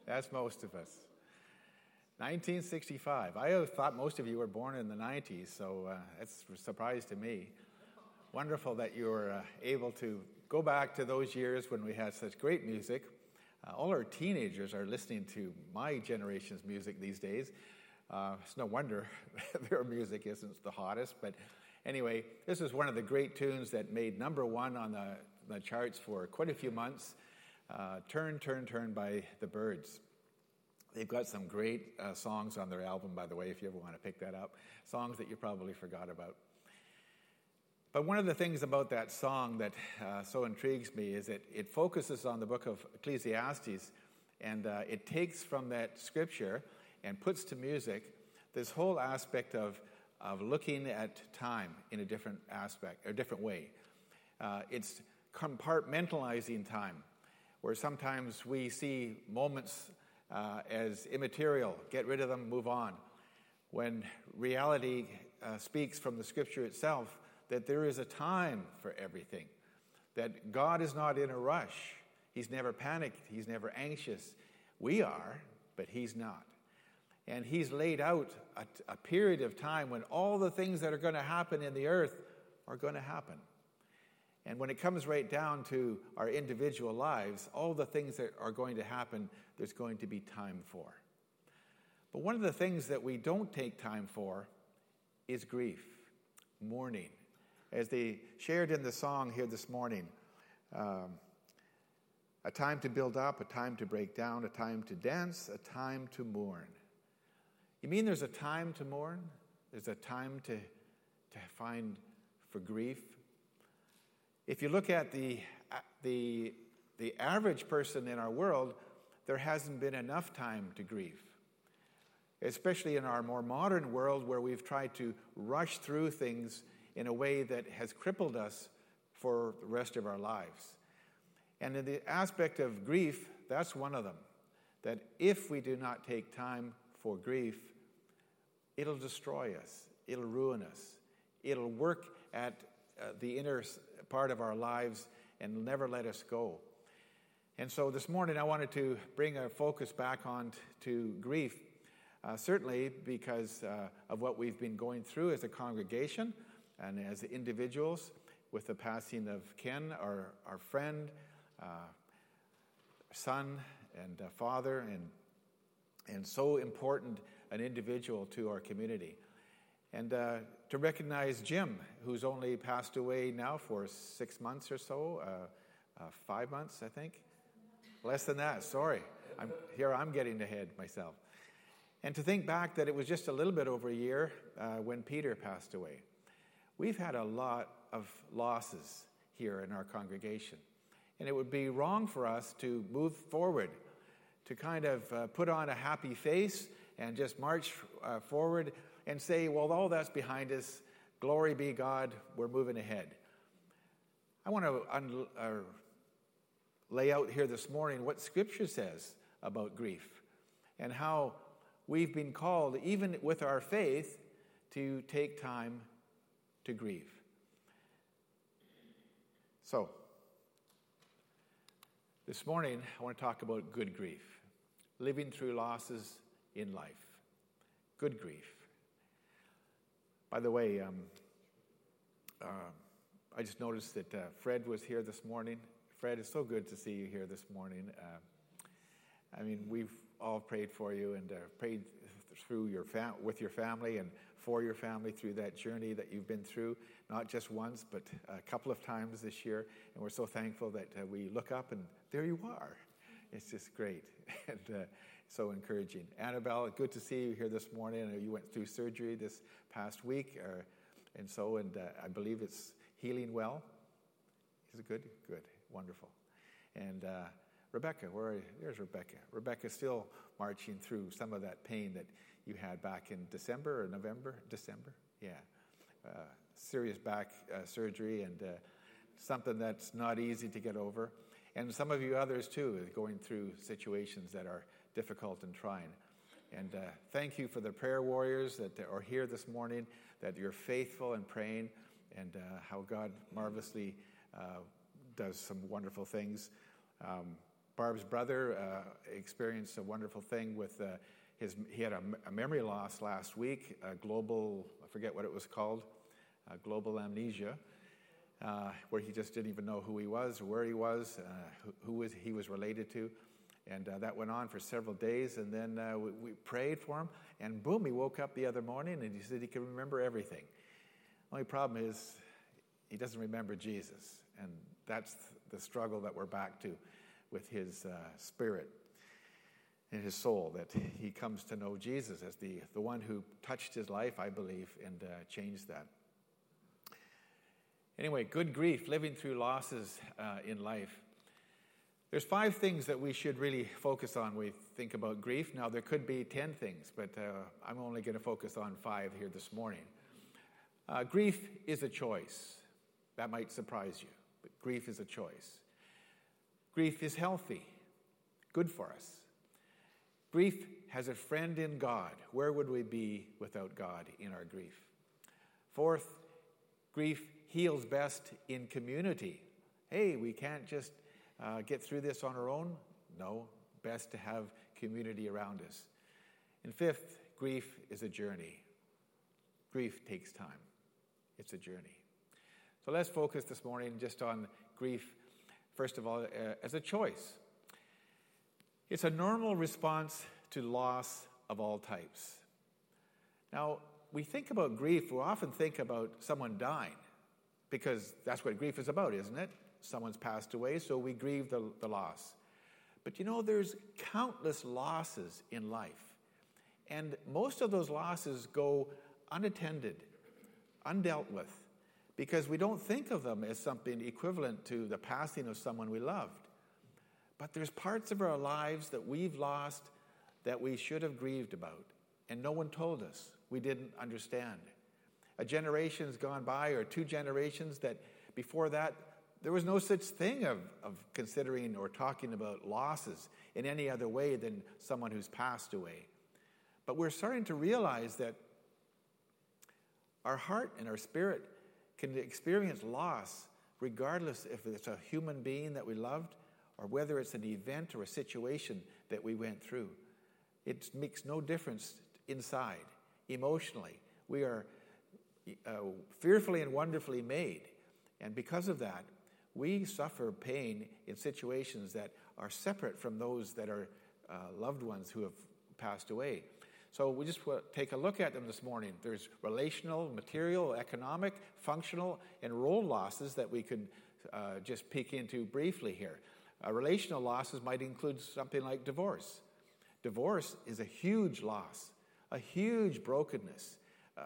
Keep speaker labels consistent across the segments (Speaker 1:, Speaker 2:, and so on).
Speaker 1: That's most of us. 1965. I always thought most of you were born in the 90s, so that's a surprise to me. Wonderful that you were able to go back to those years when we had such great music. All our teenagers are listening to my generation's music these days. It's no wonder their music isn't the hottest, but anyway, this is one of the great tunes that made number one on the charts for quite a few months. Turn, Turn, Turn by the Byrds. They've got some great songs on their album, by the way, if you ever want to pick that up. Songs that you probably forgot about. But one of the things about that song that so intrigues me is that it focuses on the book of Ecclesiastes, and it takes from that scripture and puts to music this whole aspect of looking at time in a different aspect, or different way. It's compartmentalizing time, where sometimes we see moments as immaterial, get rid of them, move on. When reality speaks from the scripture itself that there is a time for everything, that God is not in a rush. He's never panicked. He's never anxious. We are, but he's not. And he's laid out a period of time when all the things that are going to happen in the earth are going to happen. And when it comes right down to our individual lives, all the things that are going to happen, there's going to be time for. But one of the things that we don't take time for is grief, mourning. As they shared in the song here this morning, a time to build up, a time to break down, a time to dance, a time to mourn. You mean there's a time to mourn? There's a time to find for grief? If you look at the average person in our world, there hasn't been enough time to grieve. Especially in our more modern world where we've tried to rush through things in a way that has crippled us for the rest of our lives. And in the aspect of grief, that's one of them. That if we do not take time for grief, it'll destroy us. It'll ruin us. It'll work at the inner part of our lives and never let us go. And so this morning I wanted to bring our focus back on to grief, certainly because of what we've been going through as a congregation and as individuals with the passing of Ken, our friend, son and father, and so important an individual to our community. And to recognize Jim, who's only passed away now for 6 months or so, 5 months, I think. Less than that, sorry. I'm getting ahead myself. And to think back that it was just a little bit over a year when Peter passed away. We've had a lot of losses here in our congregation. And it would be wrong for us to move forward, to kind of put on a happy face and just march forward and say, well, all that's behind us. Glory be God, we're moving ahead. I want to lay out here this morning what Scripture says about grief and how we've been called, even with our faith, to take time to grieve. So, this morning I want to talk about good grief, living through losses in life. Good grief. By the way, I just noticed that Fred was here this morning. Fred, it's so good to see you here this morning. We've all prayed for you and prayed through with your family and for your family through that journey that you've been through, not just once, but a couple of times this year. And we're so thankful that we look up and there you are. It's just great and so encouraging. Annabelle, good to see you here this morning. I know you went through surgery this past week, and I believe it's healing well. Is it good? Good. Wonderful. And Rebecca, there's Rebecca. Rebecca's still marching through some of that pain that you had back in December or November? December? Yeah. Serious back surgery and something that's not easy to get over. And some of you others, too, are going through situations that are difficult and trying. And thank you for the prayer warriors that are here this morning, that you're faithful in praying, and how God marvelously does some wonderful things. Barb's brother experienced a wonderful thing with he had a memory loss last week, a global, I forget what it was called, global amnesia, where he just didn't even know who he was or where he was, he was related to. And that went on for several days, and then we prayed for him, and boom, he woke up the other morning, and he said he could remember everything. Only problem is he doesn't remember Jesus, and that's the struggle that we're back to with his spirit and his soul, that he comes to know Jesus as the one who touched his life, I believe, and changed that. Anyway, good grief, living through losses in life. There's 5 things that we should really focus on when we think about grief. Now, there could be 10 things, but I'm only going to focus on 5 here this morning. Grief is a choice. That might surprise you, but grief is a choice. Grief is healthy, good for us. Grief has a friend in God. Where would we be without God in our grief? 4th, grief heals best in community. Hey, we can't just get through this on our own. No, best to have community around us. And 5th, grief is a journey. Grief takes time. It's a journey. So let's focus this morning just on grief, first of all, as a choice. It's a normal response to loss of all types. Now, we think about grief, we often think about someone dying, because that's what grief is about, isn't it? Someone's passed away, so we grieve the loss. But you know, there's countless losses in life. And most of those losses go unattended, undealt with, because we don't think of them as something equivalent to the passing of someone we loved. But there's parts of our lives that we've lost that we should have grieved about, and no one told us. We didn't understand. A generation's gone by, or 2 generations, that before that, there was no such thing of considering or talking about losses in any other way than someone who's passed away. But we're starting to realize that our heart and our spirit can experience loss regardless if it's a human being that we loved or whether it's an event or a situation that we went through. It makes no difference inside. Emotionally, we are fearfully and wonderfully made. And because of that, we suffer pain in situations that are separate from those that are loved ones who have passed away. So we just take a look at them this morning. There's relational, material, economic, functional, and role losses that we could just peek into briefly here. Relational losses might include something like divorce. Divorce is a huge loss, a huge brokenness.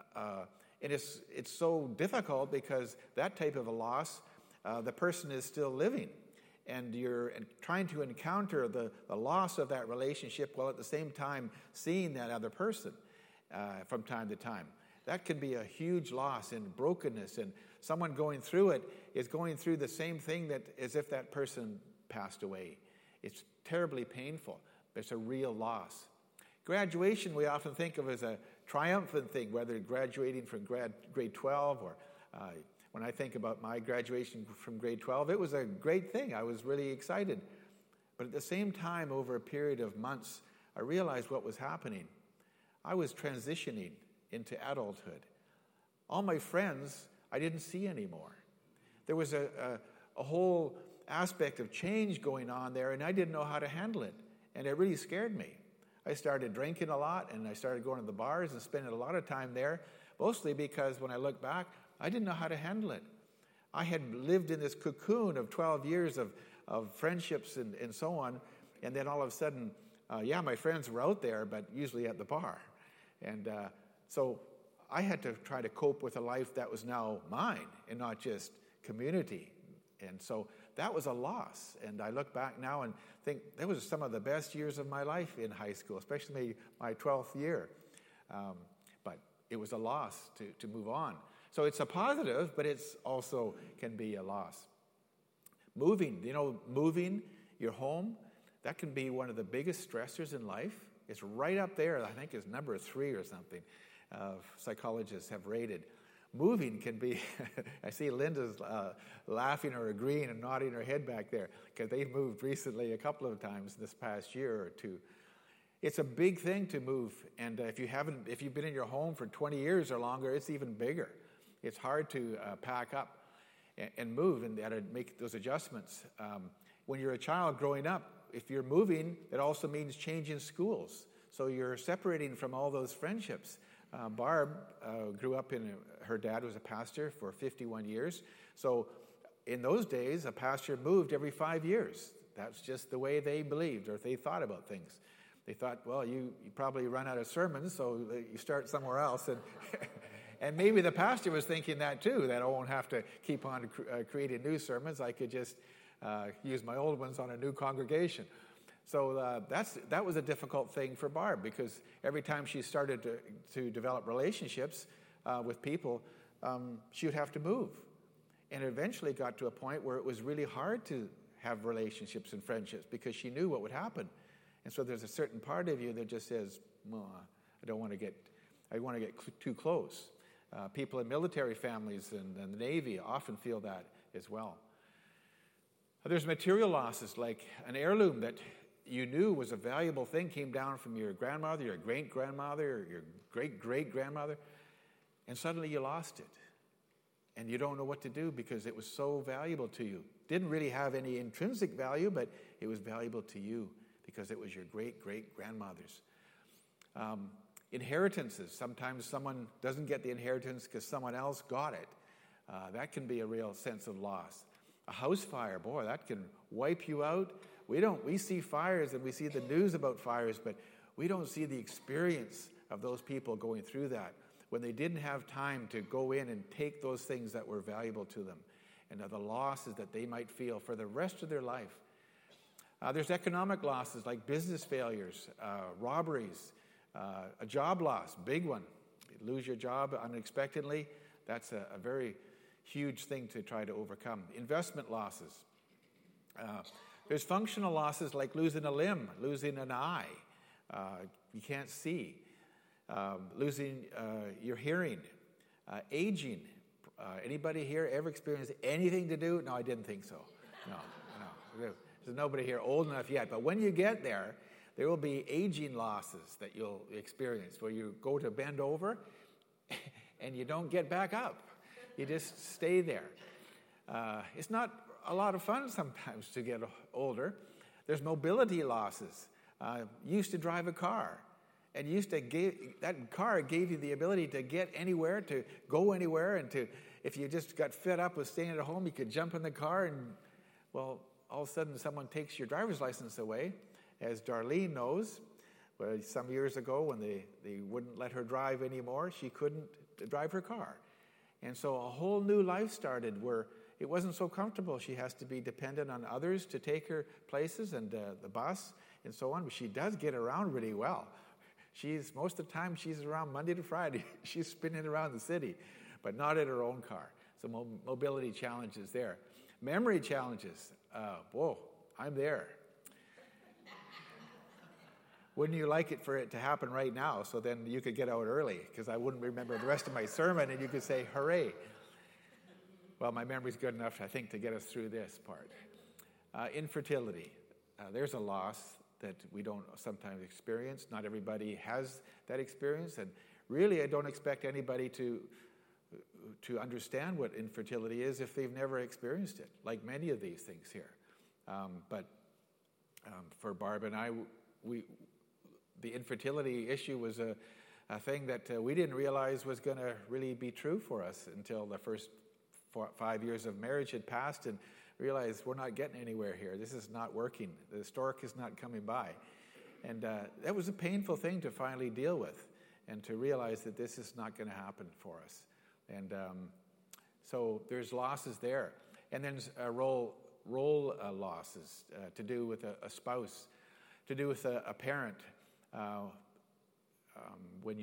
Speaker 1: And it's so difficult because that type of a loss, the person is still living. And you're trying to encounter the loss of that relationship while at the same time seeing that other person from time to time. That can be a huge loss and brokenness, and someone going through it is going through the same thing as if that person passed away. It's terribly painful. It's a real loss. Graduation we often think of as a triumphant thing, whether graduating from grade 12 or when I think about my graduation from grade 12, it was a great thing. I was really excited. But at the same time, over a period of months, I realized what was happening. I was transitioning into adulthood. All my friends I didn't see anymore. There was a whole aspect of change going on there, and I didn't know how to handle it. And it really scared me. I started drinking a lot, and I started going to the bars and spending a lot of time there, mostly because when I look back, I didn't know how to handle it. I had lived in this cocoon of 12 years of friendships and so on, and then all of a sudden, my friends were out there, but usually at the bar. And so I had to try to cope with a life that was now mine and not just community. And so that was a loss. And I look back now and think that was some of the best years of my life in high school, especially my 12th year. But it was a loss to move on. So it's a positive, but it's also can be a loss. Moving your home, that can be one of the biggest stressors in life. It's right up there, I think it's number 3 or something, psychologists have rated. moving can be, I see Linda's laughing or agreeing and nodding her head back there, because they've moved recently a couple of times this past year or two. It's a big thing to move, and if you've been in your home for 20 years or longer, it's even bigger. It's hard to pack up and move and make those adjustments. When you're a child growing up, if you're moving, it also means changing schools. So you're separating from all those friendships. Barb grew up her dad was a pastor for 51 years. So in those days, a pastor moved every 5 years. That's just the way they believed or they thought about things. They thought, well, you probably run out of sermons, so you start somewhere else. And and maybe the pastor was thinking that too, that I won't have to keep on creating new sermons. I could just use my old ones on a new congregation. So that was a difficult thing for Barb, because every time she started to develop relationships with people, she would have to move. And it eventually got to a point where it was really hard to have relationships and friendships, because she knew what would happen. And so there's a certain part of you that just says, well, I want to get too close. People in military families and the Navy often feel that as well. There's material losses, like an heirloom that you knew was a valuable thing, came down from your grandmother, your great-grandmother, or your great-great-grandmother, and suddenly you lost it. And you don't know what to do because it was so valuable to you. Didn't really have any intrinsic value, but it was valuable to you because it was your great-great-grandmother's. Inheritances. Sometimes someone doesn't get the inheritance because someone else got it. That can be a real sense of loss. A house fire, boy, that can wipe you out. We see fires and we see the news about fires, but we don't see the experience of those people going through that when they didn't have time to go in and take those things that were valuable to them, and the losses that they might feel for the rest of their life. There's economic losses like business failures, robberies, a job loss, big one. You lose your job unexpectedly, that's a very huge thing to try to overcome. Investment losses. There's functional losses like losing a limb, losing an eye. You can't see. Losing your hearing. Aging. Anybody here ever experienced anything to do? No, I didn't think so. No. There's nobody here old enough yet. But when you get there will be aging losses that you'll experience, where you go to bend over and you don't get back up. You just stay there. It's not a lot of fun sometimes to get older. There's mobility losses. You used to drive a car, and that car gave you the ability to get anywhere, to go anywhere, and if you just got fed up with staying at home, you could jump in the car and, well, all of a sudden someone takes your driver's license away. As Darlene knows, some years ago when they wouldn't let her drive anymore, she couldn't drive her car. And so a whole new life started where it wasn't so comfortable. She has to be dependent on others to take her places and the bus and so on. But she does get around really well. Most of the time she's around Monday to Friday. She's spinning around the city, but not in her own car. So mobility challenges there. Memory challenges. Whoa, I'm there. Wouldn't you like it for it to happen right now, so then you could get out early, because I wouldn't remember the rest of my sermon and you could say, hooray. Well, my memory's good enough, I think, to get us through this part. Infertility. There's a loss that we don't sometimes experience. Not everybody has that experience, and really I don't expect anybody to understand what infertility is if they've never experienced it, like many of these things here. But for Barb and I, the infertility issue was a thing that we didn't realize was going to really be true for us until the first 5 years of marriage had passed, and realized we're not getting anywhere here. This is not working. The stork is not coming by. And that was a painful thing to finally deal with, and to realize that this is not going to happen for us. And so there's losses there. And then role losses to do with a spouse, to do with a parent. When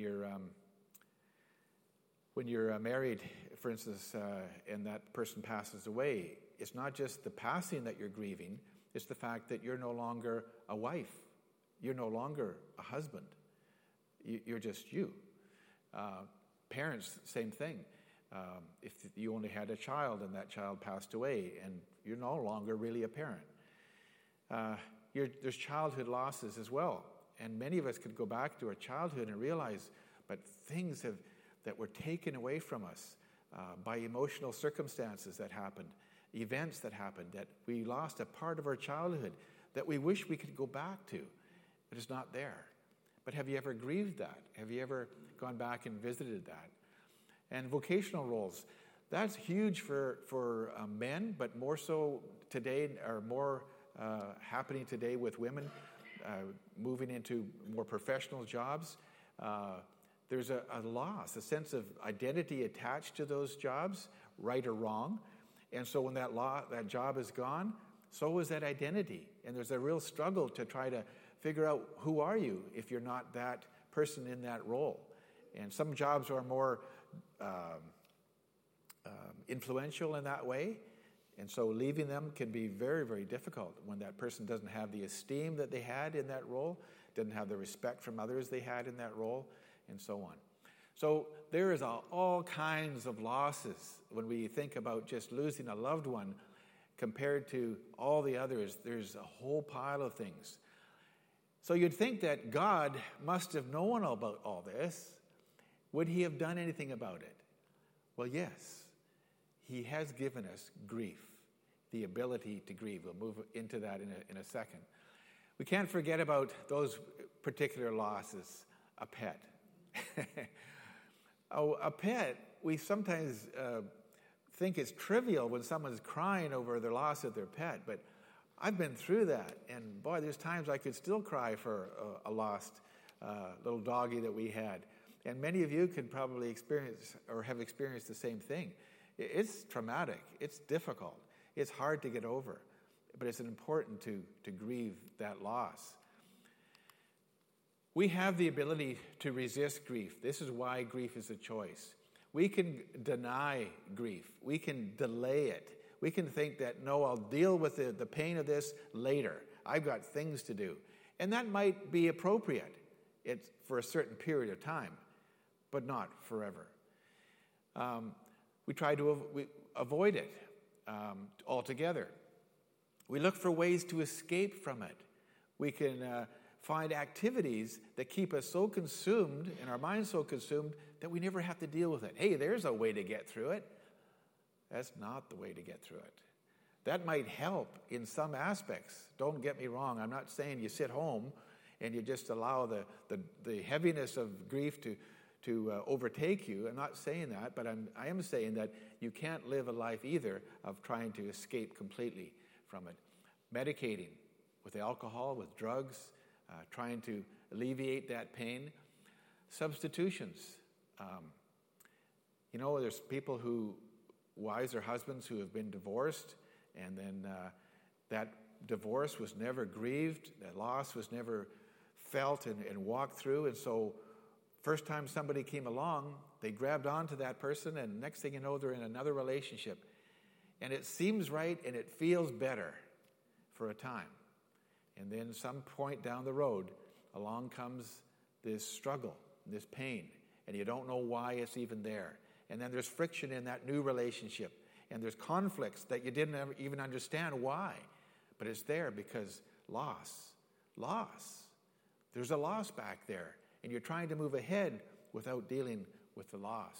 Speaker 1: you're married, for instance, and that person passes away, it's not just the passing that you're grieving, it's the fact that you're no longer a wife. You're no longer a husband. You're just you. Parents, same thing. if you only had a child and that child passed away and you're no longer really a parent. There's childhood losses as well. And many of us could go back to our childhood and realize, but things that were taken away from us by emotional circumstances that happened, events that happened, that we lost a part of our childhood that we wish we could go back to, but it's not there. But have you ever grieved that? Have you ever gone back and visited that? And vocational roles, that's huge for men, but more so today, or more happening today with women moving into more professional jobs. There's a loss, a sense of identity attached to those jobs, right or wrong. And so when that job is gone, so is that identity. And there's a real struggle to try to figure out who are you if you're not that person in that role. And some jobs are more influential in that way. And so leaving them can be very, very difficult when that person doesn't have the esteem that they had in that role, doesn't have the respect from others they had in that role, and so on. So there is all kinds of losses when we think about just losing a loved one compared to all the others. There's a whole pile of things. So you'd think that God must have known about all this. Would he have done anything about it? Well, yes. He has given us grief, the ability to grieve. We'll move into that in a second. We can't forget about those particular losses. A pet. A pet, we sometimes think it's trivial when someone's crying over the loss of their pet, but I've been through that, and boy, there's times I could still cry for a lost little doggy that we had. And many of you could probably experience or have experienced the same thing. It's traumatic. It's difficult. It's hard to get over. But it's important to grieve that loss. We have the ability to resist grief. This is why grief is a choice. We can deny grief. We can delay it. We can think that, no, I'll deal with the pain of this later. I've got things to do. And that might be appropriate. It's for a certain period of time, but not forever. We try to avoid it altogether. We look for ways to escape from it. We can find activities that keep us so consumed and our minds so consumed that we never have to deal with it. Hey, there's a way to get through it. That's not the way to get through it. That might help in some aspects. Don't get me wrong. I'm not saying you sit home and you just allow the heaviness of grief to overtake you. I'm not saying that, but I am saying that you can't live a life either of trying to escape completely from it. Medicating with alcohol, with drugs, trying to alleviate that pain. Substitutions. There's people wives or husbands who have been divorced, and then that divorce was never grieved, that loss was never felt and walked through, and so first time somebody came along, they grabbed onto that person, and next thing you know, they're in another relationship. And it seems right, and it feels better for a time. And then some point down the road, along comes this struggle, this pain, and you don't know why it's even there. And then there's friction in that new relationship, and there's conflicts that you didn't even understand why. But it's there because loss. There's a loss back there. And you're trying to move ahead without dealing with the loss.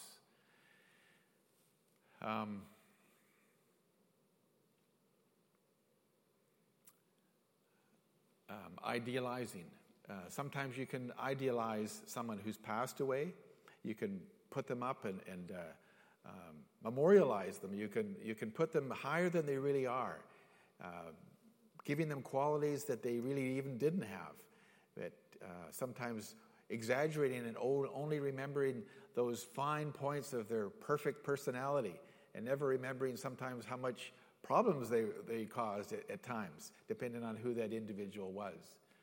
Speaker 1: Idealizing. Sometimes you can idealize someone who's passed away. You can put them up and memorialize them. You can put them higher than they really are, giving them qualities that they really even didn't have. That sometimes exaggerating and only remembering those fine points of their perfect personality and never remembering sometimes how much problems they caused at times, depending on who that individual was.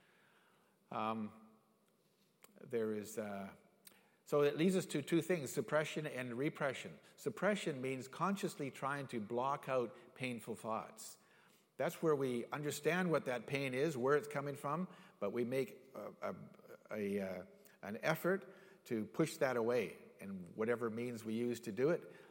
Speaker 1: So it leads us to two things, suppression and repression. Suppression means consciously trying to block out painful thoughts. That's where we understand what that pain is, where it's coming from, but we make an effort to push that away, and whatever means we use to do it,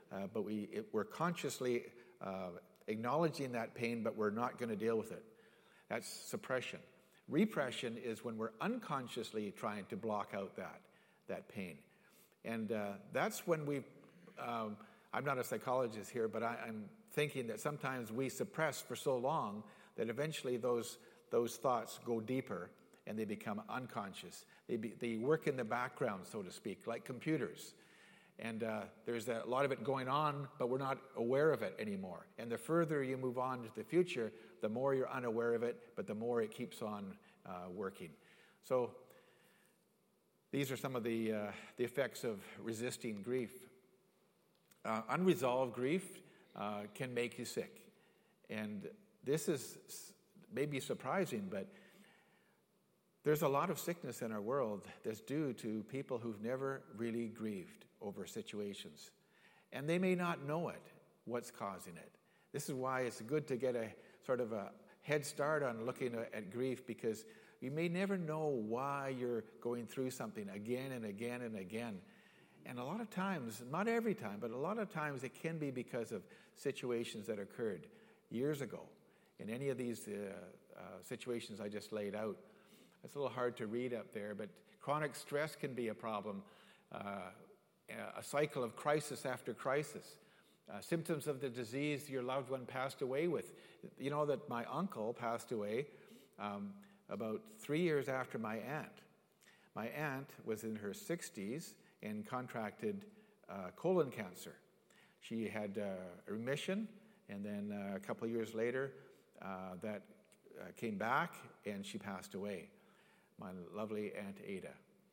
Speaker 1: but we're consciously acknowledging that pain, but we're not going to deal with it. That's suppression. Repression is when we're unconsciously trying to block out that pain. And that's when I'm not a psychologist here, but I'm thinking that sometimes we suppress for so long that eventually those thoughts go deeper and they become unconscious. They work in the background, so to speak, like computers. And there's a lot of it going on, but we're not aware of it anymore. And the further you move on to the future, the more you're unaware of it, but the more it keeps on working. So these are some of the effects of resisting grief. Unresolved grief can make you sick. And this is maybe surprising, but there's a lot of sickness in our world that's due to people who've never really grieved over situations. And they may not know what's causing it. This is why it's good to get a sort of a head start on looking at grief, because you may never know why you're going through something again and again and again. And a lot of times, not every time, but a lot of times it can be because of situations that occurred years ago. In any of these situations I just laid out, it's a little hard to read up there, but chronic stress can be a problem, a cycle of crisis after crisis, symptoms of the disease your loved one passed away with. You know that my uncle passed away about 3 years after my aunt. My aunt was in her 60s and contracted colon cancer. She had remission, and then a couple of years later, that came back, and she passed away. My lovely Aunt Ada.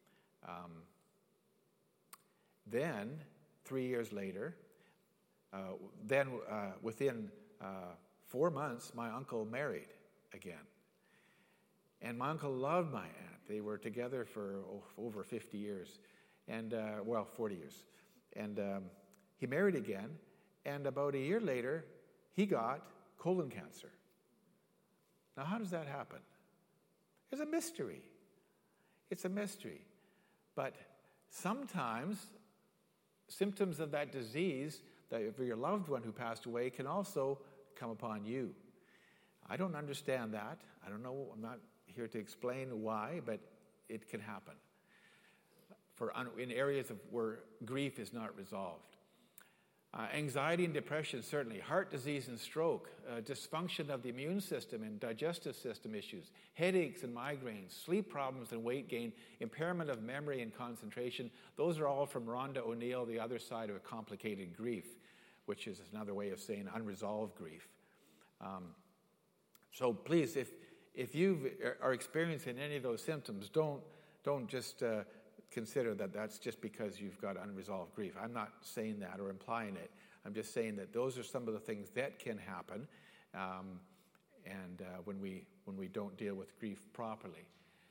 Speaker 1: Then, 3 years later, within 4 months, my uncle married again. And my uncle loved my aunt. They were together for over 50 years, and 40 years. And he married again, and about a year later, he got colon cancer. Now, how does that happen? It's a mystery. It's a mystery. But sometimes symptoms of that disease, that for your loved one who passed away, can also come upon you. I don't understand that. I don't know. I'm not here to explain why, but it can happen in areas where grief is not resolved. Anxiety and depression, certainly. Heart disease and stroke, dysfunction of the immune system and digestive system issues, headaches and migraines, sleep problems and weight gain, impairment of memory and concentration. Those are all from Rhonda O'Neill, The Other Side of a Complicated Grief, which is another way of saying unresolved grief. So please, if you are experiencing any of those symptoms, don't just consider that that's just because you've got unresolved grief. I'm not saying that or implying it. I'm just saying that those are some of the things that can happen, when we don't deal with grief properly.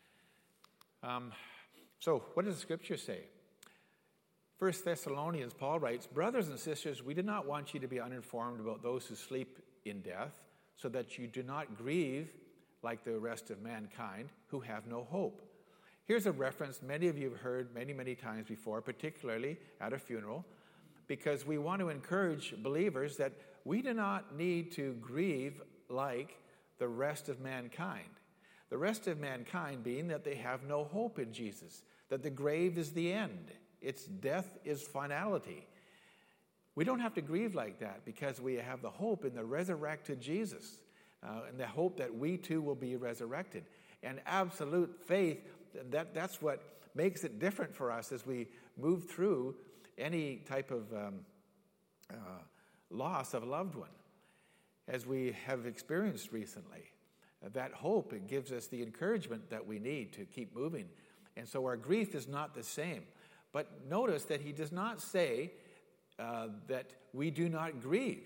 Speaker 1: So what does the Scripture say? 1 Thessalonians, Paul writes, "Brothers and sisters, we do not want you to be uninformed about those who sleep in death, so that you do not grieve like the rest of mankind who have no hope." Here's a reference many of you have heard many, many times before, particularly at a funeral, because we want to encourage believers that we do not need to grieve like the rest of mankind. The rest of mankind being that they have no hope in Jesus, that the grave is the end. Its death is finality. We don't have to grieve like that because we have the hope in the resurrected Jesus, and the hope that we too will be resurrected. And absolute faith, that's what makes it different for us as we move through any type of loss of a loved one, as we have experienced recently. That hope, it gives us the encouragement that we need to keep moving. And so our grief is not the same. But notice that he does not say that we do not grieve.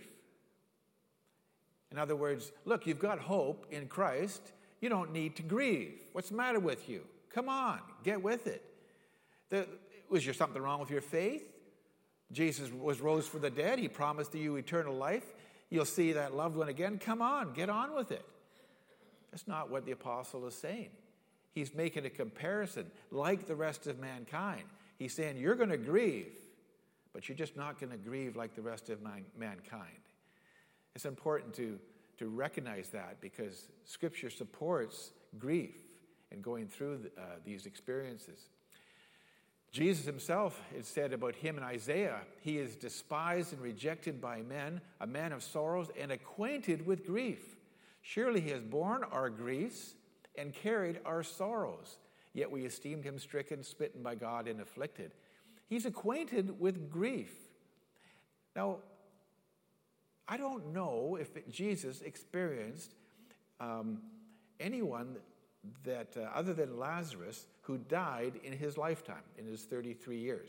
Speaker 1: In other words, look, you've got hope in Christ. You don't need to grieve. What's the matter with you? Come on, get with it. Was there something wrong with your faith? Jesus was rose from the dead. He promised you eternal life. You'll see that loved one again. Come on, get on with it. That's not what the apostle is saying. He's making a comparison like the rest of mankind. He's saying you're going to grieve, but you're just not going to grieve like the rest of mankind. It's important to recognize that, because Scripture supports grief and going through these experiences. Jesus himself, it said about him in Isaiah, he is despised and rejected by men, a man of sorrows and acquainted with grief. Surely he has borne our griefs and carried our sorrows, yet we esteemed him stricken, smitten by God, and afflicted. He's acquainted with grief. Now, I don't know if Jesus experienced anyone that, other than Lazarus, who died in his lifetime, in his 33 years.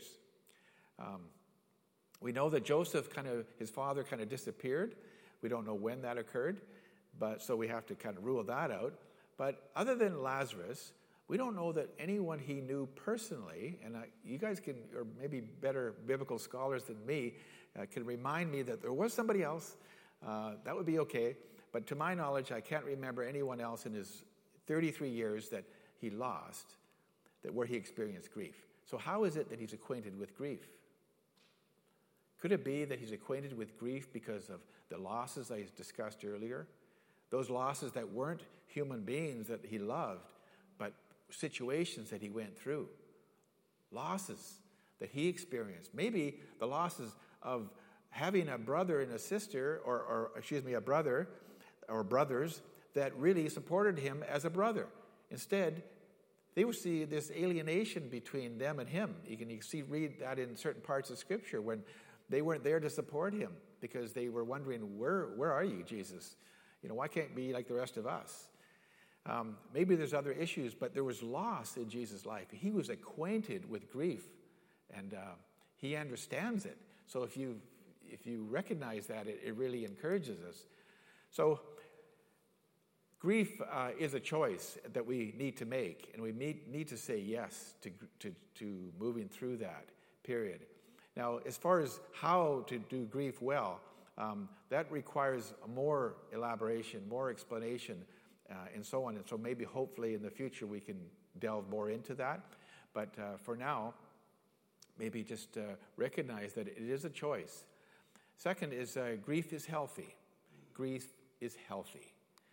Speaker 1: We know that Joseph his father kind of disappeared. We don't know when that occurred, but so we have to kind of rule that out. But other than Lazarus, we don't know that anyone he knew personally, and you guys can, or maybe better biblical scholars than me, can remind me that there was somebody else. That would be okay. But to my knowledge, I can't remember anyone else in his 33 years that he lost, where he experienced grief. So how is it that he's acquainted with grief? Could it be that he's acquainted with grief because of the losses I discussed earlier? Those losses that weren't human beings that he loved, but situations that he went through. Losses that he experienced. Maybe the losses of having a brother and a sister, a brother or brothers that really supported him as a brother. Instead, they would see this alienation between them and him. You can read that in certain parts of Scripture when they weren't there to support him because they were wondering, where are you, Jesus? Why can't we be like the rest of us? Maybe there's other issues, but there was loss in Jesus' life. He was acquainted with grief, and he understands it. So if you recognize that, it really encourages us. So grief is a choice that we need to make, and we need to say yes to moving through that period. Now, as far as how to do grief well, that requires more elaboration, more explanation, and so on. And so maybe hopefully in the future we can delve more into that. But for now, maybe just recognize that it is a choice. Second is grief is healthy. Grief is healthy.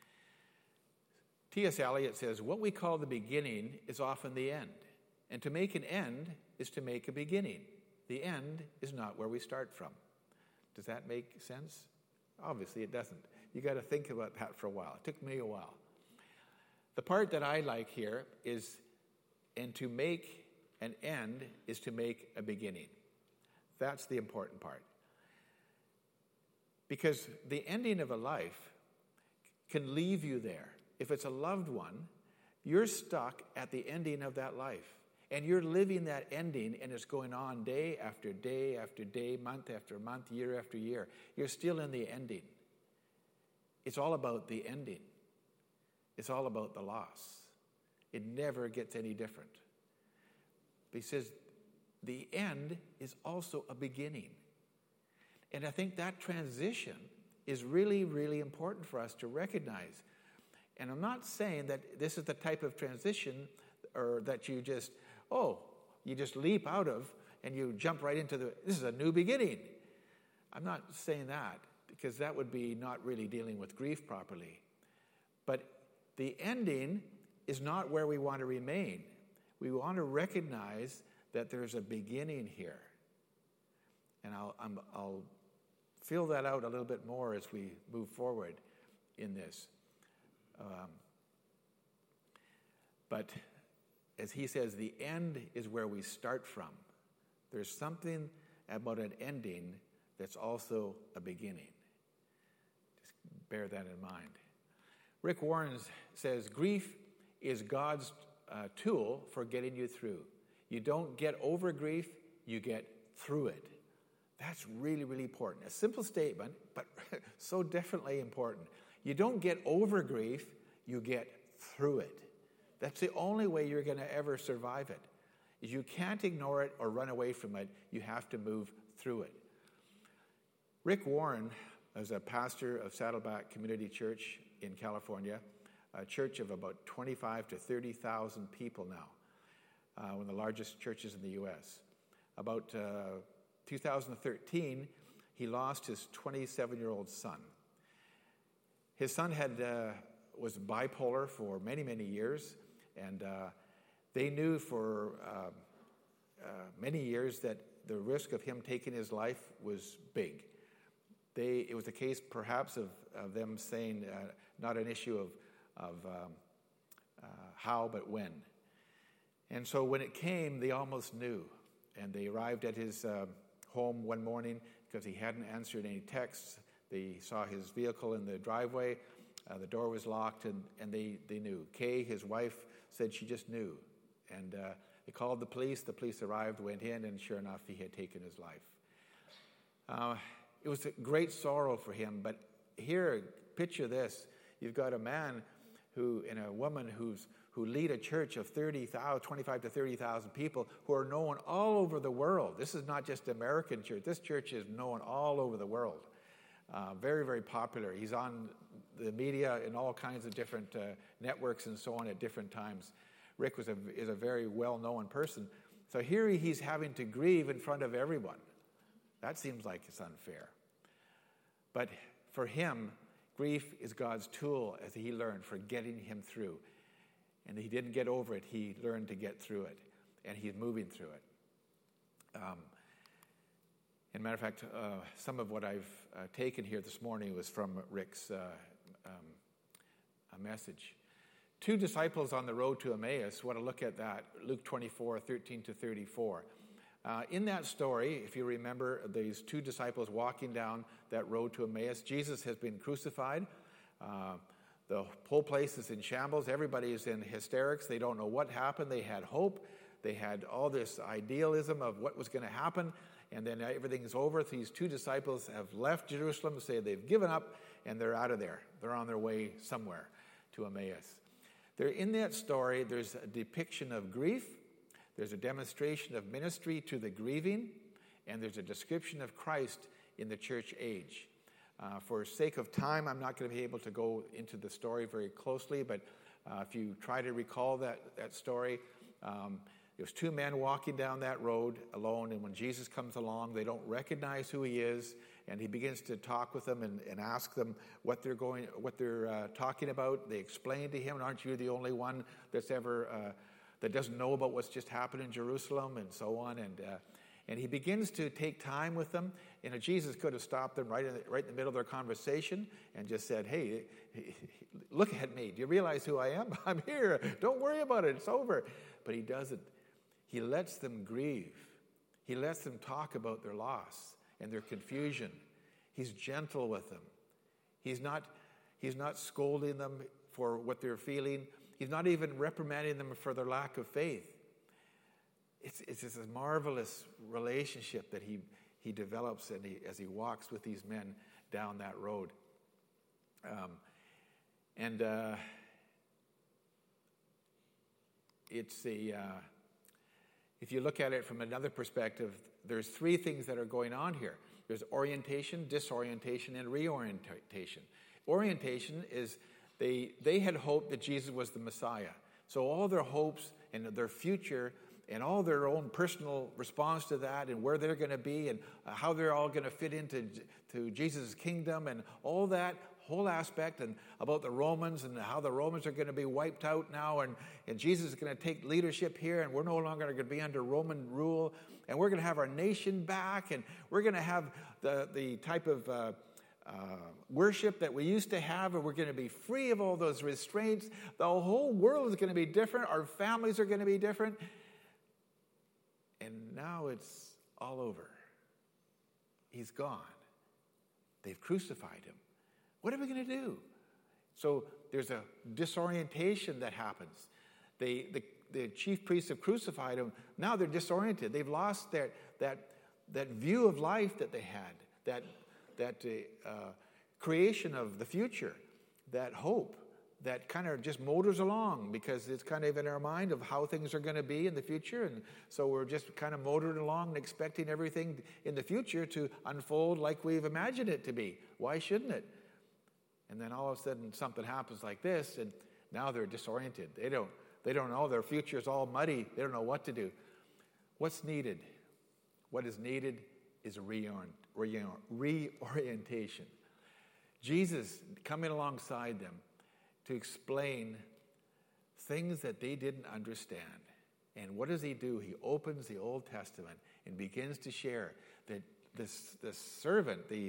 Speaker 1: T.S. Eliot says, what we call the beginning is often the end. And to make an end is to make a beginning. The end is not where we start from. Does that make sense? Obviously it doesn't. You got to think about that for a while. It took me a while. The part that I like here is, and to make an end is to make a beginning. That's the important part. Because the ending of a life can leave you there. If it's a loved one, you're stuck at the ending of that life. And you're living that ending, and it's going on day after day after day, month after month, year after year. You're still in the ending. It's all about the ending. It's all about the loss. It never gets any different. But he says, the end is also a beginning. And I think that transition is really, really important for us to recognize. And I'm not saying that this is the type of transition or that you just leap out of and you jump right into this is a new beginning. I'm not saying that because that would be not really dealing with grief properly. But the ending is not where we want to remain. We want to recognize that there's a beginning here. And I'll fill that out a little bit more as we move forward in this. But as he says, the end is where we start from. There's something about an ending that's also a beginning. Just bear that in mind. Rick Warren says, grief is God's tool for getting you through. You don't get over grief, you get through it. That's really, really important. A simple statement, but so definitely important. You don't get over grief, you get through it. That's the only way you're going to ever survive it. Is you can't ignore it or run away from it. You have to move through it. Rick Warren is a pastor of Saddleback Community Church in California, a church of about 25 to 30,000 people now, one of the largest churches in the U.S. About 2013, he lost his 27-year-old son. His son was bipolar for many, many years, and they knew for many years that the risk of him taking his life was big. It was a case perhaps of them saying not an issue of how but when. And so when it came, they almost knew. And they arrived at his home one morning because he hadn't answered any texts. They saw his vehicle in the driveway. The door was locked, and they knew. Kay, his wife, said she just knew. And they called the police. The police arrived, went in, and sure enough, he had taken his life. It was a great sorrow for him, but here, picture this. You've got a man and a woman who lead a church of 25 to 30,000 people who are known all over the world. This is not just American church. This church is known all over the world. Very, very popular. He's on the media in all kinds of different networks and so on at different times. Rick is a very well-known person. So here he's having to grieve in front of everyone. That seems like it's unfair. But for him, grief is God's tool, as he learned, for getting him through. And he didn't get over it. He learned to get through it. And he's moving through it. As a matter of fact, some of what I've taken here this morning was from Rick's message. 2 disciples on the road to Emmaus. Want to look at that. Luke 24, 13 to 34. In that story, if you remember, these 2 disciples walking down that road to Emmaus, Jesus has been crucified. The whole place is in shambles. Everybody is in hysterics. They don't know what happened. They had hope. They had all this idealism of what was going to happen. And then everything's over. These 2 disciples have left Jerusalem, say they've given up, and they're out of there. They're on their way somewhere to Emmaus. In that story, there's a depiction of grief. There's a demonstration of ministry to the grieving, and there's a description of Christ in the church age. For sake of time, I'm not going to be able to go into the story very closely, but if you try to recall that story, there's 2 men walking down that road alone, and when Jesus comes along, they don't recognize who he is, and he begins to talk with them and ask them what they're talking about. They explain to him, aren't you the only one that's ever that doesn't know about what's just happened in Jerusalem, and so on. And he begins to take time with them. Jesus could have stopped them right in the middle of their conversation and just said, hey, look at me. Do you realize who I am? I'm here. Don't worry about it. It's over. But he doesn't. He lets them grieve. He lets them talk about their loss and their confusion. He's gentle with them. He's not scolding them for what they're feeling. He's not even reprimanding them for their lack of faith. It's this marvelous relationship that he develops as he walks with these men down that road. If you look at it from another perspective, there's 3 things that are going on here. There's orientation, disorientation, and reorientation. Orientation is they had hoped that Jesus was the Messiah. So all their hopes and their future and all their own personal response to that and where they're going to be and how they're all going to fit into Jesus' kingdom and all that whole aspect and about the Romans and how the Romans are going to be wiped out now and Jesus is going to take leadership here and we're no longer going to be under Roman rule and we're going to have our nation back and we're going to have the type of worship that we used to have, and we're going to be free of all those restraints. The whole world is going to be different. Our families are going to be different. And now it's all over. He's gone. They've crucified him. What are we going to do? So there's a disorientation that happens. The chief priests have crucified him. Now they're disoriented. They've lost that view of life that they had, that creation of the future, that hope that kind of just motors along because it's kind of in our mind of how things are going to be in the future. And so we're just kind of motoring along and expecting everything in the future to unfold like we've imagined it to be. Why shouldn't it? And then all of a sudden something happens like this and now they're disoriented. They don't know. Their future is all muddy. They don't know what to do. What's needed? What is needed is reorientation. Jesus coming alongside them to explain things that they didn't understand. And what does he do? He opens the Old Testament and begins to share that this servant, the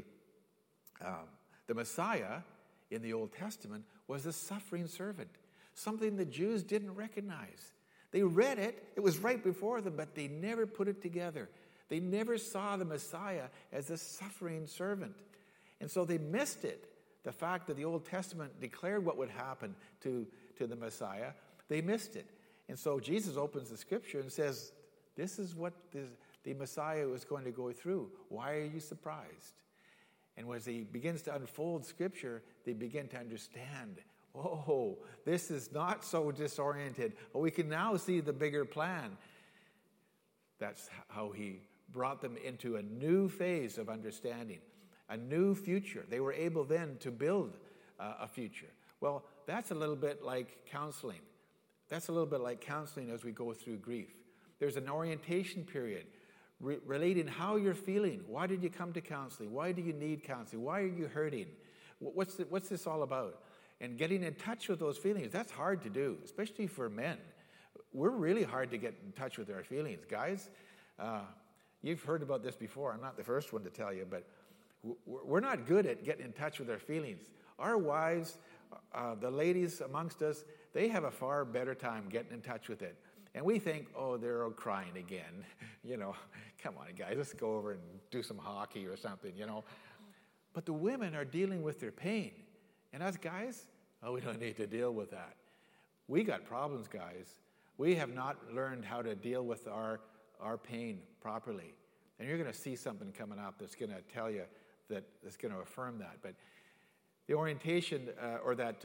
Speaker 1: Messiah in the Old Testament, was a suffering servant, something the Jews didn't recognize. They read it, it was right before them, but they never put it together. They never saw the Messiah as a suffering servant. And so they missed it. The fact that the Old Testament declared what would happen to the Messiah, they missed it. And so Jesus opens the scripture and says, this is what the Messiah was going to go through. Why are you surprised? And as he begins to unfold scripture, they begin to understand, oh, this is not so disoriented. Oh, we can now see the bigger plan. That's how he brought them into a new phase of understanding, a new future. They were able then to build a future. Well, that's a little bit like counseling. That's a little bit like counseling as we go through grief. There's an orientation period relating how you're feeling. Why did you come to counseling? Why do you need counseling? Why are you hurting? What's this all about? And getting in touch with those feelings, that's hard to do, especially for men. We're really hard to get in touch with our feelings. Guys, you've heard about this before. I'm not the first one to tell you, but we're not good at getting in touch with our feelings. Our wives, the ladies amongst us, they have a far better time getting in touch with it. And we think, oh, they're all crying again. Come on, guys, let's go over and do some hockey or something, But the women are dealing with their pain. And us guys, we don't need to deal with that. We got problems, guys. We have not learned how to deal with our pain properly. And you're going to see something coming up that's going to tell you that's going to affirm that. But the orientation or that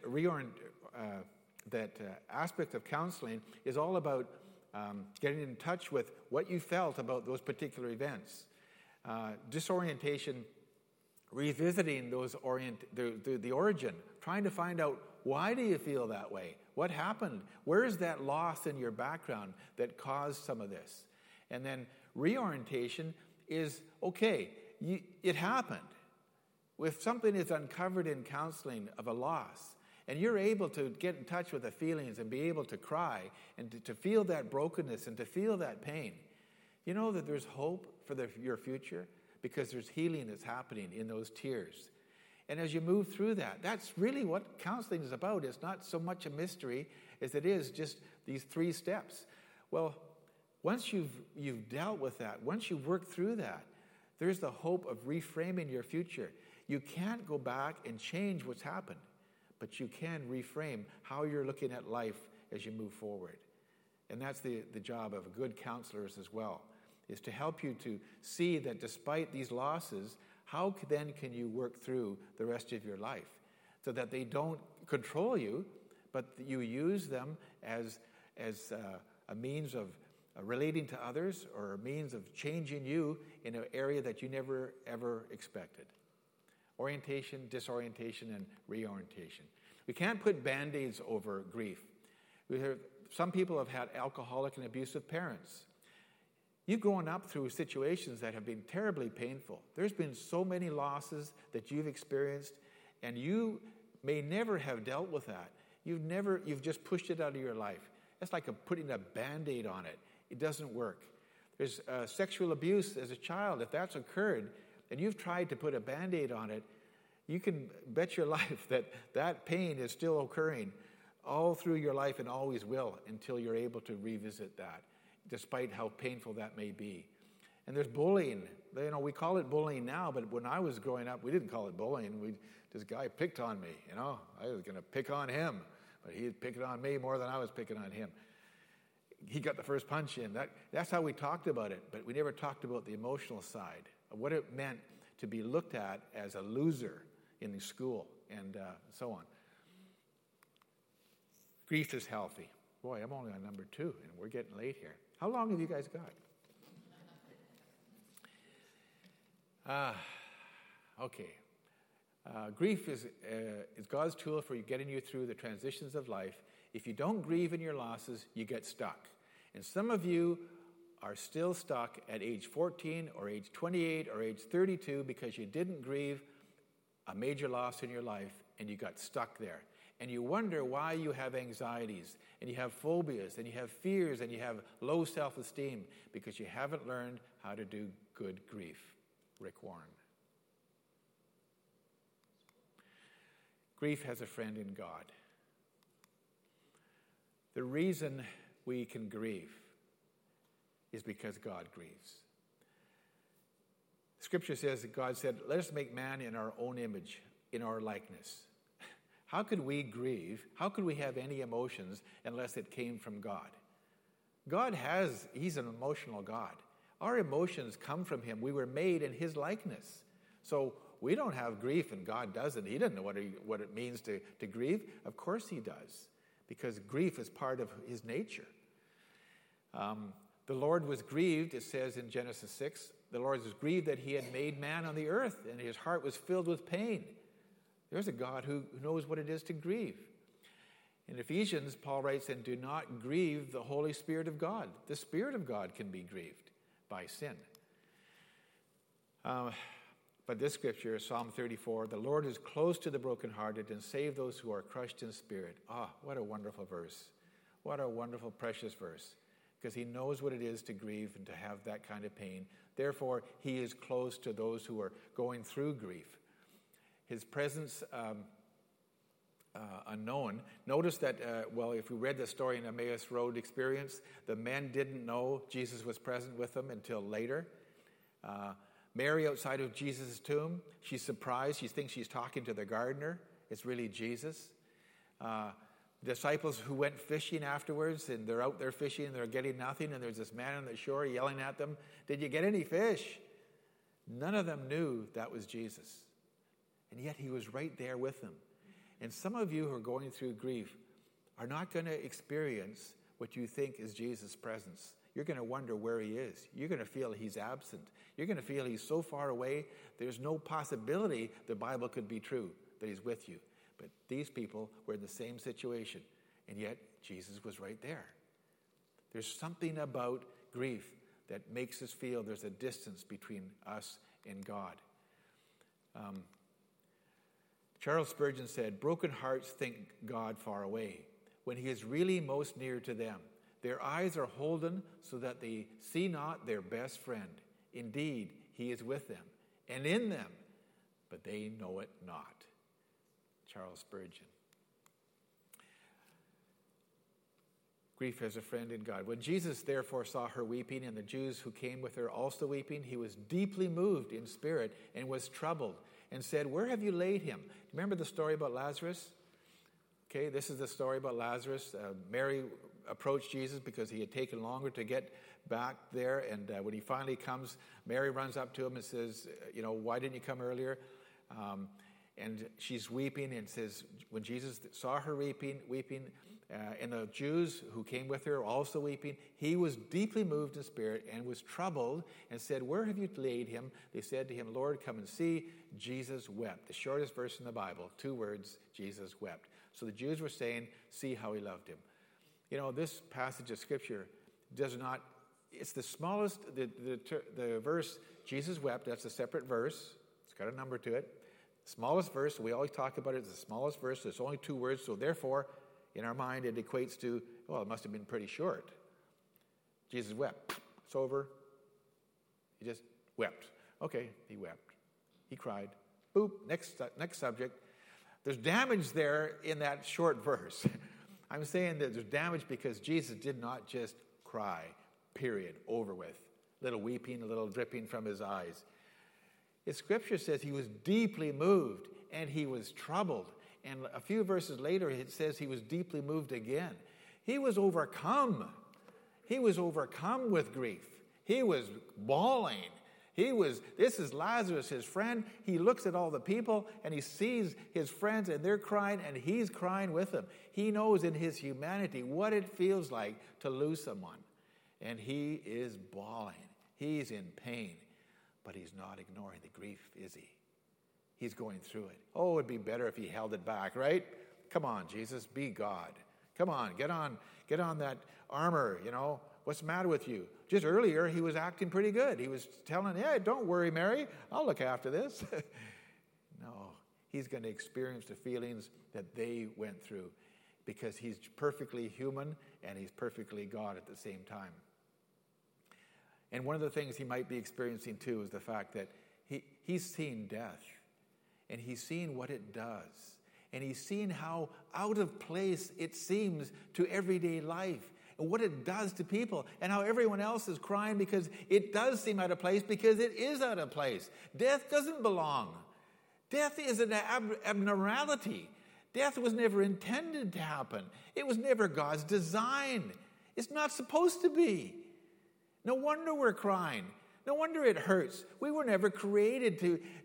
Speaker 1: aspect of counseling is all about getting in touch with what you felt about those particular events. Disorientation, revisiting the origin, trying to find out, why do you feel that way? What happened? Where is that loss in your background that caused some of this? And then reorientation is, okay, it happened. If something is uncovered in counseling of a loss, and you're able to get in touch with the feelings and be able to cry and to feel that brokenness and to feel that pain, you know that there's hope for your future because there's healing that's happening in those tears. And as you move through that, that's really what counseling is about. It's not so much a mystery as it is just these 3 steps. Well, once you've dealt with that, once you've worked through that, there's the hope of reframing your future. You can't go back and change what's happened, but you can reframe how you're looking at life as you move forward. And that's the job of good counselors as well, is to help you to see that despite these losses, how then can you work through the rest of your life so that they don't control you, but you use them as a means of relating to others or a means of changing you in an area that you never, ever expected. Orientation, disorientation, and reorientation. We can't put Band-Aids over grief. Some people have had alcoholic and abusive parents. You've grown up through situations that have been terribly painful. There's been so many losses that you've experienced, and you may never have dealt with that. You've just pushed it out of your life. That's like putting a Band-Aid on it. It doesn't work. There's sexual abuse as a child. If that's occurred, and you've tried to put a Band-Aid on it, you can bet your life that pain is still occurring all through your life and always will until you're able to revisit that, despite how painful that may be. And there's bullying. We call it bullying now, but when I was growing up, we didn't call it bullying. This guy picked on me, I was going to pick on him, but he was picking on me more than I was picking on him. He got the first punch in. That's how we talked about it, but we never talked about the emotional side of what it meant to be looked at as a loser in the school and so on. Grief is healthy. Boy, I'm only on number 2, and we're getting late here. How long have you guys got? Okay. Grief is God's tool for getting you through the transitions of life. If you don't grieve in your losses, you get stuck. And some of you are still stuck at age 14 or age 28 or age 32 because you didn't grieve a major loss in your life and you got stuck there. And you wonder why you have anxieties and you have phobias and you have fears and you have low self-esteem because you haven't learned how to do good grief. Rick Warren. Grief has a friend in God. The reason we can grieve is because God grieves. Scripture says that God said, let us make man in our own image, in our likeness. How could we grieve? How could we have any emotions unless it came from God? He's an emotional God. Our emotions come from him. We were made in his likeness. So we don't have grief and God doesn't. He doesn't know what it means to grieve. Of course he does, because grief is part of his nature. The Lord was grieved, it says in Genesis 6, the Lord was grieved that he had made man on the earth, and his heart was filled with pain. There's a God who knows what it is to grieve. In Ephesians, Paul writes, and do not grieve the Holy Spirit of God. The Spirit of God can be grieved by sin. But this scripture, Psalm 34, the Lord is close to the brokenhearted and save those who are crushed in spirit. What a wonderful verse. What a wonderful, precious verse. Because he knows what it is to grieve and to have that kind of pain. Therefore, he is close to those who are going through grief. His presence unknown. Notice that, if we read the story in Emmaus Road experience, the men didn't know Jesus was present with them until later. Mary outside of Jesus' tomb, she's surprised. She thinks she's talking to the gardener. It's really Jesus. Disciples who went fishing afterwards, and they're out there fishing and they're getting nothing, and there's this man on the shore yelling at them, did you get any fish? None of them knew that was Jesus. And yet he was right there with them. And some of you who are going through grief are not going to experience what you think is Jesus' presence. You're going to wonder where he is. You're going to feel he's absent. You're going to feel he's so far away, there's no possibility the Bible could be true, that he's with you. But these people were in the same situation, and yet Jesus was right there. There's something about grief that makes us feel there's a distance between us and God. Charles Spurgeon said, broken hearts think God far away, when he is really most near to them. Their eyes are holden so that they see not their best friend. Indeed, he is with them and in them, but they know it not. Charles Spurgeon. Grief has a friend in God. When Jesus therefore saw her weeping and the Jews who came with her also weeping, he was deeply moved in spirit and was troubled and said, where have you laid him? Remember the story about Lazarus? Okay, this is the story about Lazarus. Mary approached Jesus because he had taken longer to get back there. And when he finally comes, Mary runs up to him and says, why didn't you come earlier? And she's weeping and says, when Jesus saw her weeping, and the Jews who came with her also weeping, he was deeply moved in spirit and was troubled and said, where have you laid him? They said to him, Lord, come and see. Jesus wept. The shortest verse in the Bible, 2 words, Jesus wept. So the Jews were saying, see how he loved him. This passage of Scripture does not, it's the smallest, the verse, Jesus wept, that's a separate verse. It's got a number to it. Smallest verse, we always talk about it as the smallest verse. There's only 2 words, so therefore, in our mind, it equates to, it must have been pretty short. Jesus wept. It's over. He just wept. Okay, he wept. He cried. Boop, next subject. There's damage there in that short verse. I'm saying that there's damage because Jesus did not just cry, period, over with. A little weeping, a little dripping from his eyes. The Scripture says he was deeply moved and he was troubled. And a few verses later, it says he was deeply moved again. He was overcome. He was overcome with grief. He was bawling. This is Lazarus, his friend. He looks at all the people and he sees his friends and they're crying and he's crying with them. He knows in his humanity what it feels like to lose someone. And he is bawling. He's in pain. But he's not ignoring the grief, is he? He's going through it. Oh, it'd be better if he held it back, right? Come on, Jesus, be God. Come on, get on that armor, What's the matter with you? Just earlier, he was acting pretty good. He was telling, yeah, don't worry, Mary. I'll look after this. No, he's going to experience the feelings that they went through because he's perfectly human and he's perfectly God at the same time. And one of the things he might be experiencing too is the fact that he's seen death and he's seen what it does. And he's seen how out of place it seems to everyday life and what it does to people and how everyone else is crying because it does seem out of place because it is out of place. Death doesn't belong. Death is an abnormality. Death was never intended to happen. It was never God's design. It's not supposed to be. No wonder we're crying. No wonder it hurts. We were never created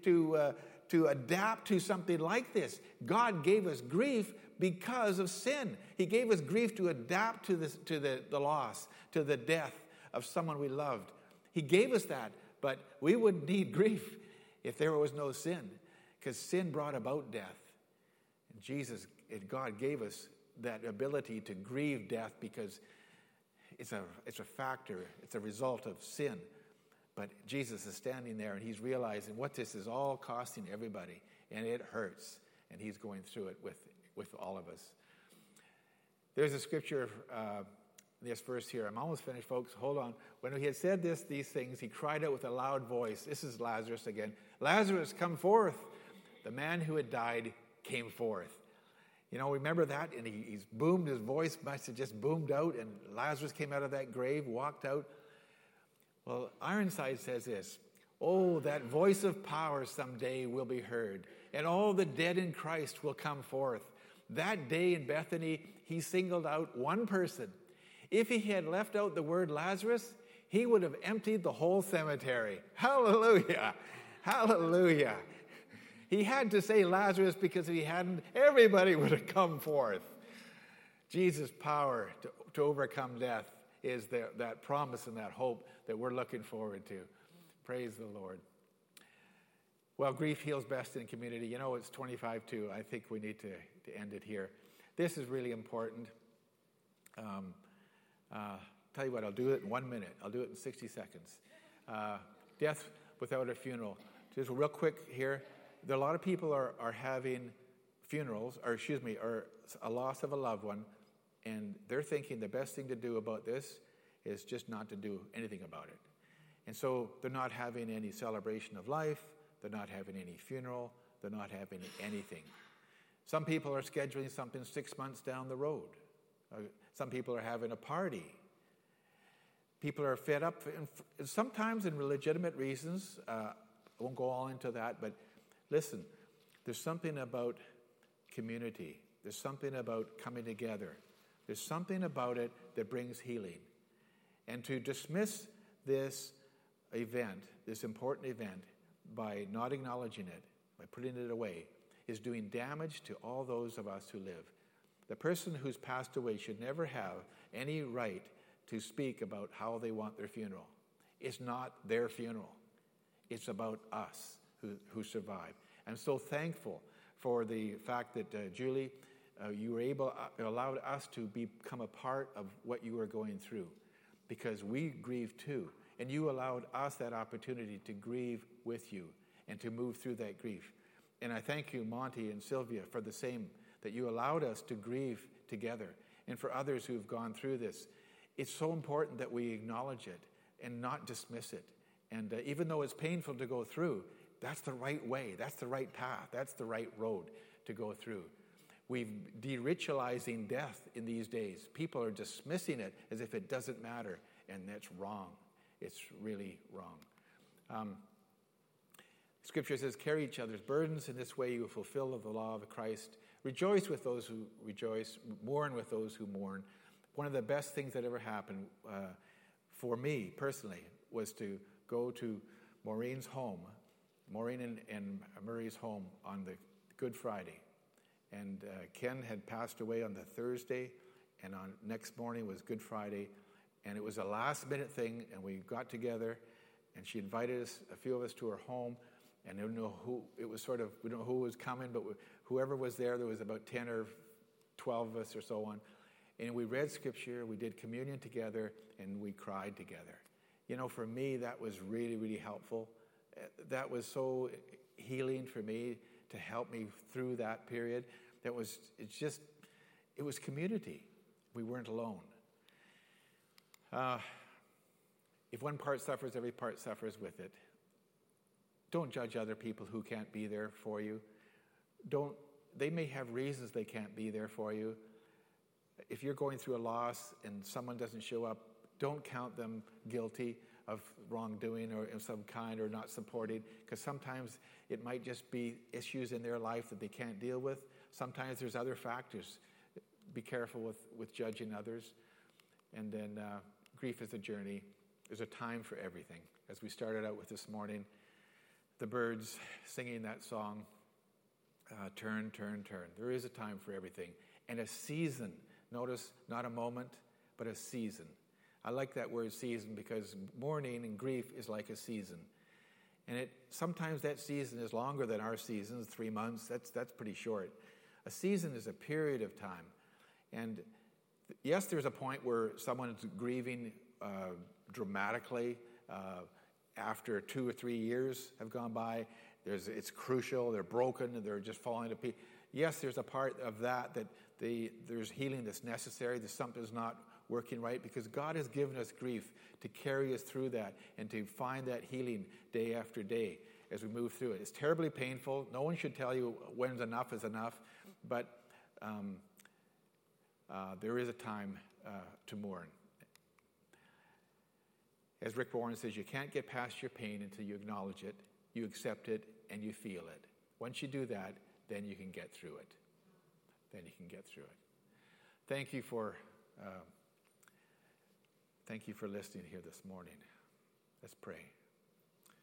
Speaker 1: to adapt to something like this. God gave us grief because of sin. He gave us grief to adapt to the loss, to the death of someone we loved. He gave us that, but we wouldn't need grief if there was no sin, because sin brought about death. And God gave us that ability to grieve death because it's a factor, it's a result of sin. But Jesus is standing there and he's realizing what this is all costing everybody. And it hurts. And he's going through it with all of us. There's a scripture, this verse here. I'm almost finished, folks. Hold on. When he had said these things, he cried out with a loud voice. This is Lazarus again. Lazarus, come forth. The man who had died came forth. You know, remember that? And he's boomed, his voice must have just boomed out, and Lazarus came out of that grave, walked out. Well, Ironside says this, oh, that voice of power someday will be heard, and all the dead in Christ will come forth. That day in Bethany, he singled out one person. If he had left out the word Lazarus, he would have emptied the whole cemetery. Hallelujah! Hallelujah! He had to say Lazarus because if he hadn't, everybody would have come forth. Jesus' power to overcome death is that promise and that hope that we're looking forward to. Praise the Lord. Well, grief heals best in community. You know, it's 25-2. I think we need to end it here. This is really important. Tell you what, I'll do it in 1 minute. I'll do it in 60 seconds. Death without a funeral. Just real quick here. There are a lot of people are having funerals, or a loss of a loved one, and they're thinking the best thing to do about this is just not to do anything about it. And so they're not having any celebration of life, they're not having any funeral, they're not having anything. Some people are scheduling something 6 months down the road. Some people are having a party. People are fed up, and sometimes in legitimate reasons. I won't go all into that, but listen, there's something about community. There's something about coming together. There's something about it that brings healing. And to dismiss this event, this important event, by not acknowledging it, by putting it away, is doing damage to all those of us who live. The person who's passed away should never have any right to speak about how they want their funeral. It's not their funeral. It's about us who survived. I'm so thankful for the fact that, Julie, you were allowed us to become a part of what you were going through, because we grieve too. And you allowed us that opportunity to grieve with you and to move through that grief. And I thank you, Monty and Sylvia, for the same, that you allowed us to grieve together. And for others who have gone through this, it's so important that we acknowledge it and not dismiss it. And even though it's painful to go through, that's the right way. That's the right path. That's the right road to go through. We're de-ritualizing death in these days. People are dismissing it as if it doesn't matter, and that's wrong. It's really wrong. Scripture says, carry each other's burdens. In this way you will fulfill the law of Christ. Rejoice with those who rejoice. Mourn with those who mourn. One of the best things that ever happened for me personally was to go to Maureen's home, Maureen and Murray's home on the Good Friday. And Ken had passed away on the Thursday, and on next morning was Good Friday. And it was a last-minute thing, and we got together, and she invited us, a few of us, to her home. And I don't know who, it was sort of, we don't know who was coming, but whoever was there was about 10 or 12 of us or so on. And we read Scripture, we did communion together, and we cried together. You know, for me, that was really, really helpful. That was so healing for me to help me through that period. It was community. We weren't alone. If one part suffers, every part suffers with it. Don't judge other people who can't be there for you. They may have reasons they can't be there for you. If you're going through a loss and someone doesn't show up, don't count them guilty of wrongdoing or of some kind or not supporting, because sometimes it might just be issues in their life that they can't deal with. Sometimes there's other factors. Be careful with judging others. And then grief is a journey. There's a time for everything. As we started out with this morning, the birds singing that song, turn, turn, turn. There is a time for everything. And a season. Notice, not a moment, but a season. I like that word season because mourning and grief is like a season. And sometimes that season is longer than our seasons, 3 months. That's pretty short. A season is a period of time. And yes, there's a point where someone's grieving dramatically after 2 or 3 years have gone by. It's crucial. They're broken and they're just falling to pieces. Yes, there's a part of that there's healing that's necessary. There's something's not working right because God has given us grief to carry us through that and to find that healing day after day as we move through it. It's terribly painful. No one should tell you when enough is enough, but there is a time to mourn. As Rick Warren says, you can't get past your pain until you acknowledge it, you accept it, and you feel it. Once you do that, then you can get through it. Thank you for listening here this morning. Let's pray.